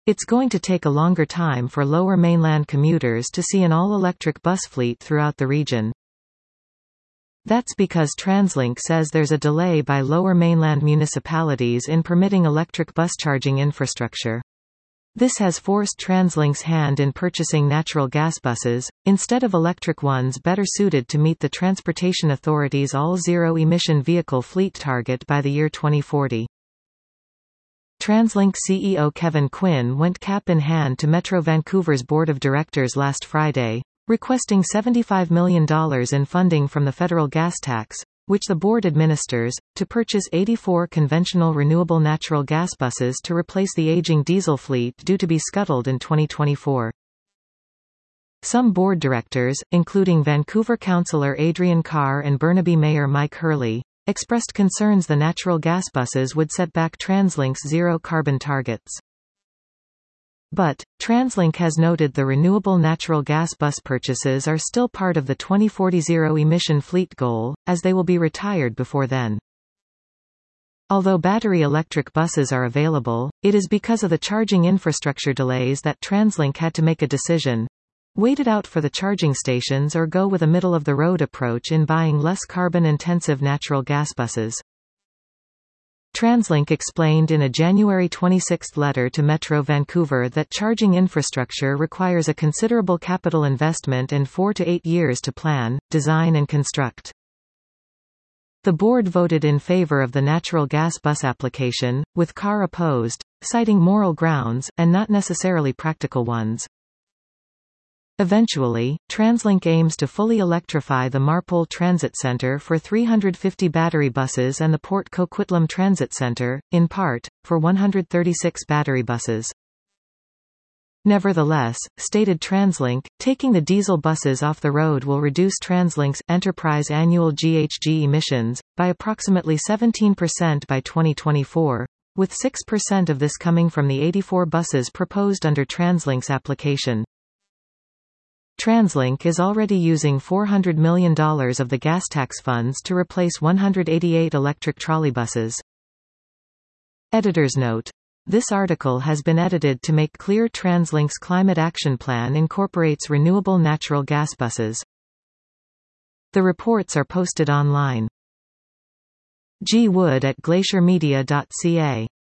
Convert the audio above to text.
It's going to take a longer time for Lower Mainland commuters to see an all-electric bus fleet throughout the region. That's because TransLink says there's a delay by Lower Mainland municipalities in permitting electric bus charging infrastructure. This has forced TransLink's hand in purchasing natural gas buses, instead of electric ones better suited to meet the Transportation Authority's all-zero-emission vehicle fleet target by the year 2040. TransLink CEO Kevin Quinn went cap in hand to Metro Vancouver's Board of Directors last Friday, requesting $75 million in funding from the federal gas tax, which the board administers, to purchase 84 conventional renewable natural gas buses to replace the aging diesel fleet due to be scuttled in 2024. Some board directors, including Vancouver Councillor Adrian Carr and Burnaby Mayor Mike Hurley, expressed concerns the natural gas buses would set back TransLink's zero-carbon targets. But, TransLink has noted the renewable natural gas bus purchases are still part of the 2040 zero-emission fleet goal, as they will be retired before then. Although battery electric buses are available, it is because of the charging infrastructure delays that TransLink had to make a decision: wait it out for the charging stations or go with a middle-of-the-road approach in buying less carbon-intensive natural gas buses. TransLink explained in a January 26 letter to Metro Vancouver that charging infrastructure requires a considerable capital investment and 4 to 8 years to plan, design and construct. The board voted in favor of the natural gas bus application, with Carr opposed, citing moral grounds, and not necessarily practical ones. Eventually, TransLink aims to fully electrify the Marpole Transit Centre for 350 battery buses and the Port Coquitlam Transit Centre, in part, for 136 battery buses. Nevertheless, stated TransLink, taking the diesel buses off the road will reduce TransLink's enterprise annual GHG emissions by approximately 17% by 2024, with 6% of this coming from the 84 buses proposed under TransLink's application. TransLink is already using $400 million of the gas tax funds to replace 188 electric trolleybuses. Editor's note: this article has been edited to make clear TransLink's climate action plan incorporates renewable natural gas buses. The reports are posted online. G. Wood at glaciermedia.ca